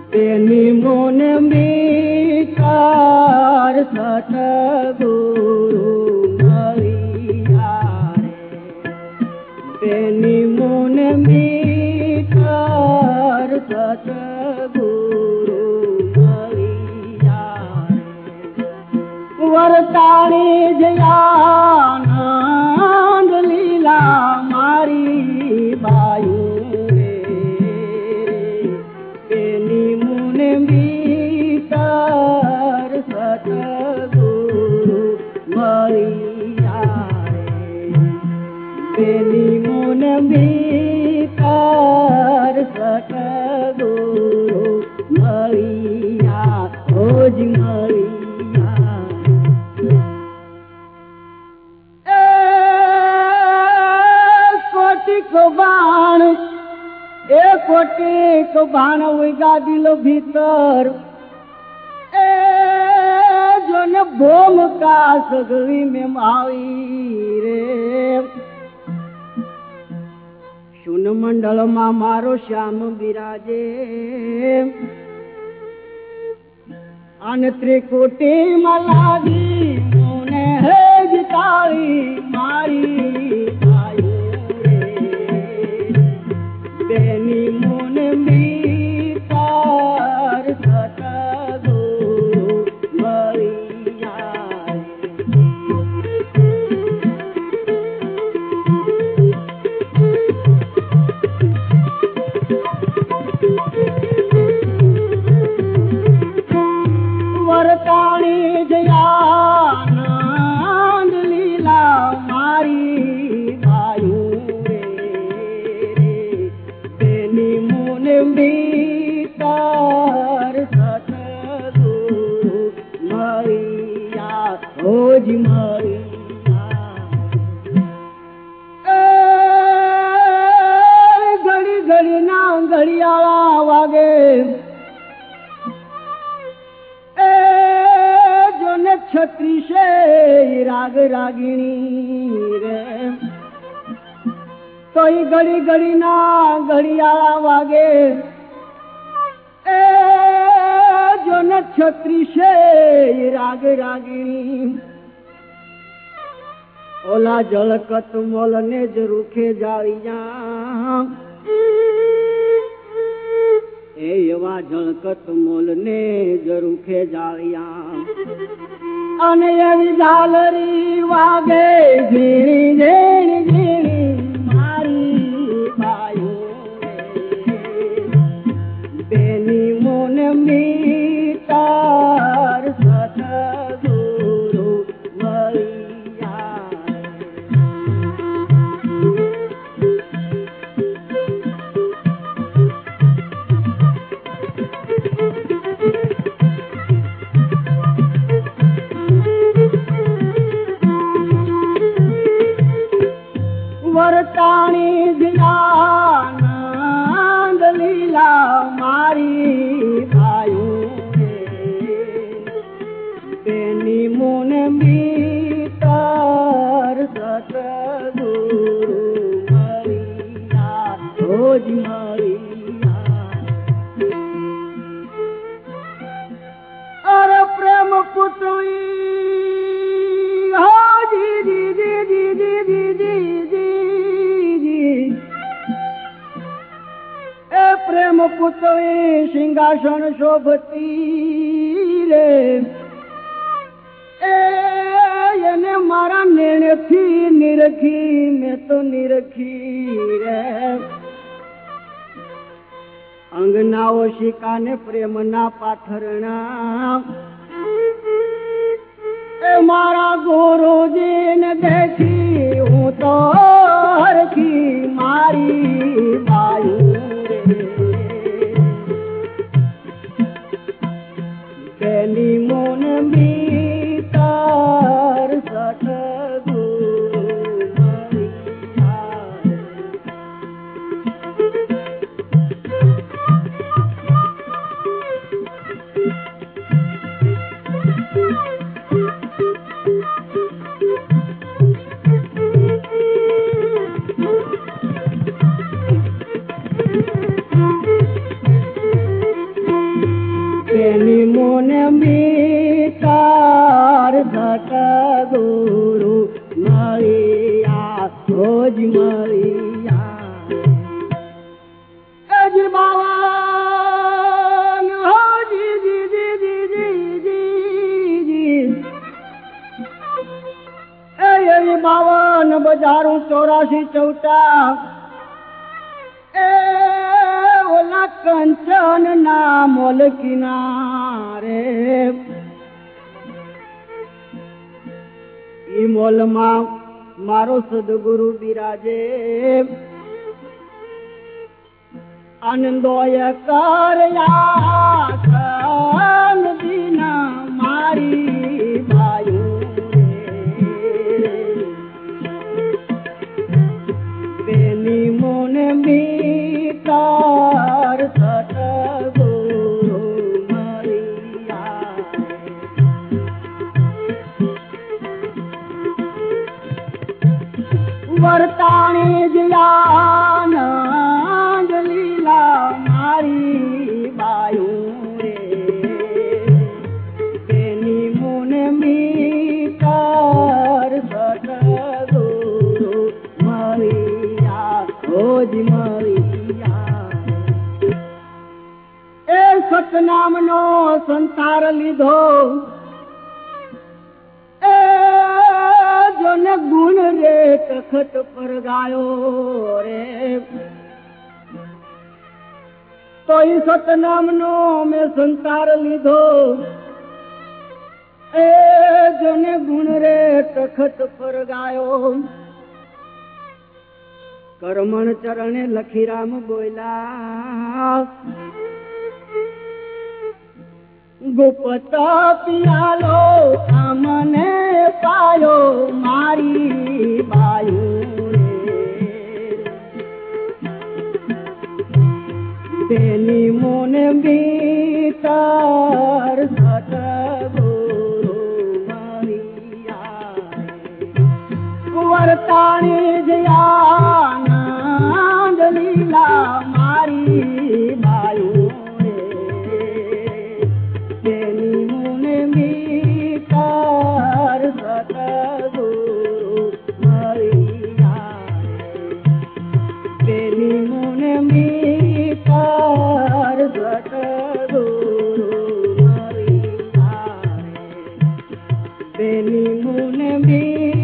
बेनी मुन मीकार सतगुरु मैया रे। बेनी मुन मीकार सतगुरु मैया रे। वरताणी जयानंद लीला मारी बायू सतगुरु मैया रे। बेनी मुन भीतर सतगुरु मैया खोज मैया। कोटि को बाण कोटि को बाण उगा दिलो भीतर जो न भोम का सगवी में मावी रे। सुन मंडल मा मारो श्याम विराजे अन त्रिकुटी मलागी मुने है जिताई मारी आयु रे। बेनी मुन मीतार सतगुरु मैया वरताणी जयानंद लीला मारी बायू रे। बेनी मुन भीतर सतगुरु मैया खोज मैया। घड़ी घड़ी ना घड़ियाला वागे जो न छत्री से राग रागिणी रे। तो ही घड़ी घड़ी ना घड़ियाला वागे जो न छत्री से राग रागिणी। ओला जलकत मोल ने जरूखे जाइया एवा झलकत मोल ने जरूखे जाइया। अन एवी झालरी वागे झीणी झीणी झीणी मारी बायू रे। बेनी मुन मीतार सतगुरु मैया वरताणी ध्यानंद लीला मारी भायू रे। बेनी मुन भीतर सतगुरु मैया खोज मैया। अरे प्रेम पुतली हो जी जी जी जी जी जी जी जी। ए प्रेम पुतली सिंहासन शोभती रे। એને મારા નેણેથી નિરખી મેં તો નિરખી રે। અંગનાઓ શિકાને પ્રેમના પાથરણા એ મારા ગુરુજીને દેખી હું તો હરખી મારી બાયુ રે। બેની મુન मीतार सतगुरु मैया બેની મોને મીકાર સતગુરુ મળ્યા રોજ મળ્યા એજી બાવન હોજી જી જી જી જી જી એજી 52 બજારું 84 ચૌટા એ ઓલા કંચન ના મોલ કિનારે ઈ મોલમાં મારો સદગુરુ બિરાજે આનંદોય કર્યા કન દિના મારી બેની મોને મીકાર સતગુરુ મળ્યા વર્તાણી જયાનંદ લીલા મારી બાયું રે બેની મોને મીકાર સતગુરુ મળ્યા રોજ મળ્યા એ સતનામનો સંસાર લીધો એ જોને ગુણ રે તખત પર ગાયો રે તો ઈ સતનામનો મેં સંસાર લીધો એ જોને ગુણ રે તખત પર ગાયો કરમણ ચરણે લખીરામ બોલ્યા ગુપ્ત પિયાલો આમને પાયો મારી બાયું રે બેની મોને ભીતર સતગુરુ મળ્યા વર્તાણી જયાનંદ લીલા મારી બાયું બેની મોને મીકાર સતગુરુ મળ્યા બેની મોને મીકાર સતગુરુ મળ્યા બેની મોને